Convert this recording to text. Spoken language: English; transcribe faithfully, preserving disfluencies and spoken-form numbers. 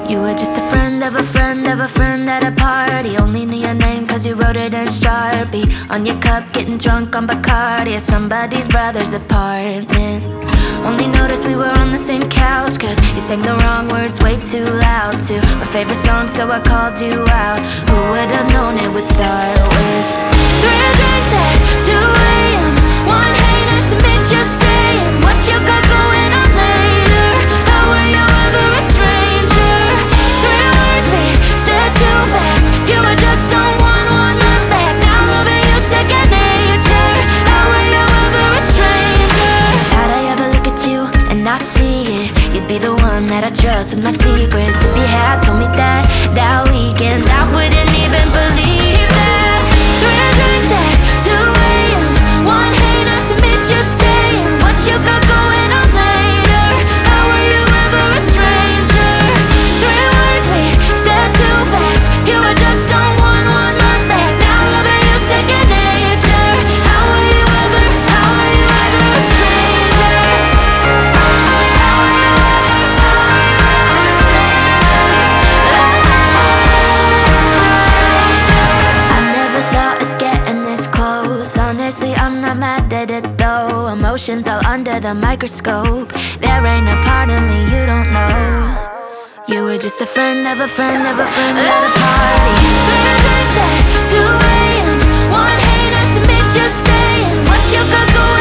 You were just a friend of a friend of a friend at a party. Only knew your name cause you wrote it in Sharpie on your cup, getting drunk on Bacardi at somebody's brother's apartment. Only noticed we were on the same couch cause you sang the wrong words way too loud to my favorite song, so I called you out. Who would have known it would start with three drinks at two a m One, hey, nice to meet you, saying what you got going on later. How were you ever a stranger? Three words we said too fast. You were just someone one month back. Now loving you second nature. How were you ever a stranger? How'd I ever look at you and not see it? You'd be the one that I trust with my secrets. If you had told me that that weekend, I wouldn't even believe that. Three drinks at two a m One, hey, nice to meet you, saying what you got going on later. How were you ever a stranger? Three words we said too fast. You were just someone one month back. Now loving you second nature. How were you ever, how were you ever a stranger? I never saw us getting this close. Honestly, I'm not mad at it though. Emotions all under the microscope. There ain't a part of me you don't know. You were just a friend of a friend of a friend at a party. Three drinks at two a m One, hey, nice to meet you, saying what you got going